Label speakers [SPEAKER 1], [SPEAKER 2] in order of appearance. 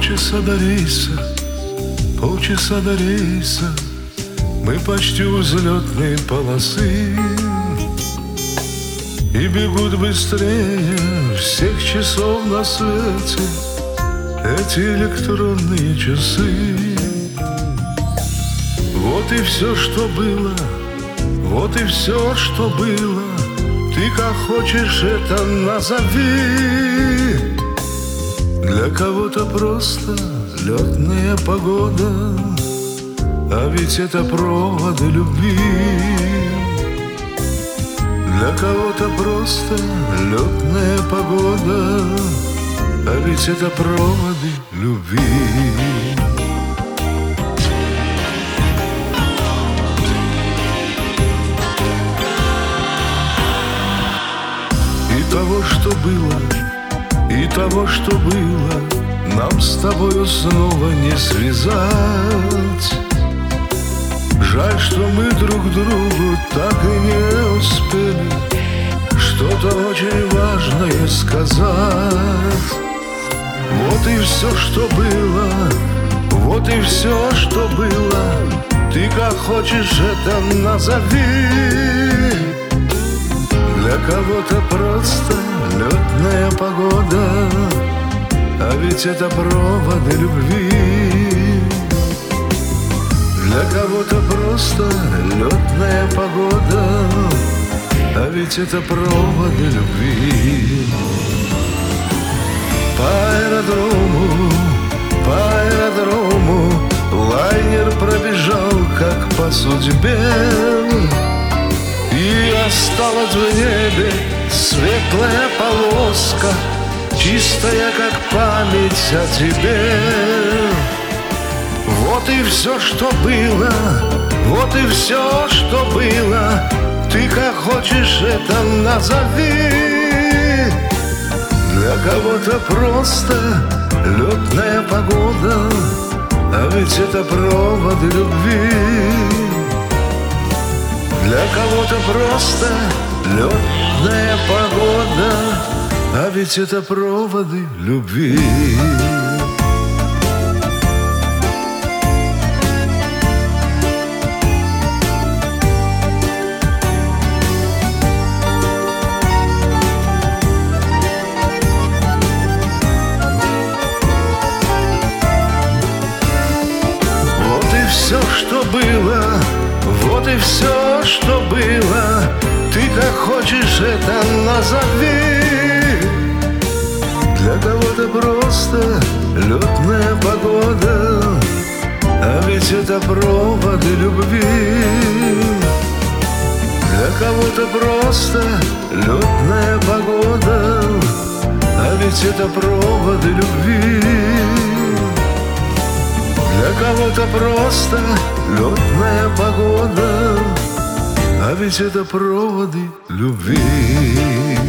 [SPEAKER 1] Полчаса до рейса, полчаса до рейса, мы почти у взлетной полосы. И бегут быстрее всех часов на свете эти электронные часы. Вот и все, что было, вот и все, что было. Ты как хочешь это назови. Для кого-то просто летная погода, а ведь это проводы любви. Для кого-то просто летная погода, а ведь это проводы любви. И того, что было, и того, что было, нам с тобою снова не связать. Жаль, что мы друг другу так и не успели что-то очень важное сказать. Вот и все, что было, вот и все, что было. Ты как хочешь это назови. Для кого-то просто летная погода, а ведь это проводы любви. Для кого-то просто летная погода, а ведь это проводы любви. По аэродрому лайнер пробежал как по судьбе, и осталась в небе светлая полоска, чистая как память о тебе. Вот и все, что было, вот и все, что было. Ты как хочешь это назови. Для кого-то просто летная погода, а ведь это проводы любви. Для кого-то просто летная погода, а ведь это проводы любви. Все, что было, вот и все, что было. Ты как хочешь это назови. Для кого-то просто летная погода, а ведь это проводы любви. Для кого-то просто летная погода, а ведь это проводы любви. Для кого-то просто летная погода, а ведь это проводы любви.